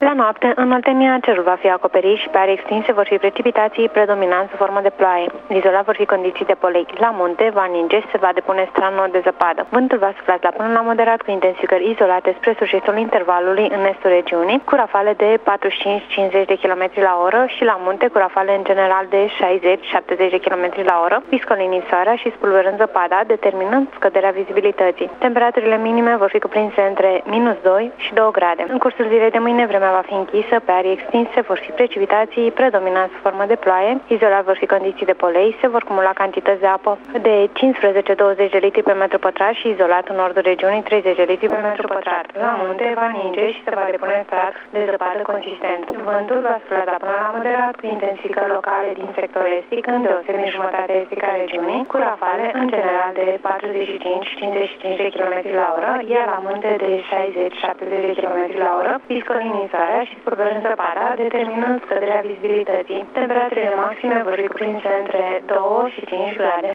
La noapte, în Oltenia, cerul va fi acoperit și pe arii extinse vor fi precipitații predominant sub formă de ploaie. Izolat vor fi condiții de polei. La munte va ninge și se va depune stranul de zăpadă. Vântul va sufla la până la moderat cu intensificări izolate spre sfârșitul intervalului în estul regiunii, cu rafale de 45-50 de km la oră și la munte cu rafale în general de 60-70 de km la oră, piscolinind soarea și spulberând zăpada, determinând scăderea vizibilității. Temperaturile minime vor fi cuprinse între -2 și 2 grade. În cursul zilei de mâine, vremea va fi închisă, pe arii extinse vor fi precipitații predominant sub formă de ploaie, izolat vor fi condiții de polei, se vor cumula cantități de apă de 15-20 de litri pe metru pătrat și izolat în nordul regiunii 30 de litri pe metru pătrat. La munte va ninge și se va depune strat de zăpadă consistent. Vântul va sufla până la moderat cu intensificări locale din sectorul estic, îndeosebi în jumătatea estică a regiunii, cu rafale în general de 45-55 de km la oră, iar la munte de 60-70 de km la oră, piscolinind soarea și spulberând zăpada, determinând scăderea vizibilității. Temperaturile maxime vor fi cuprinse între 2 și 5 grade.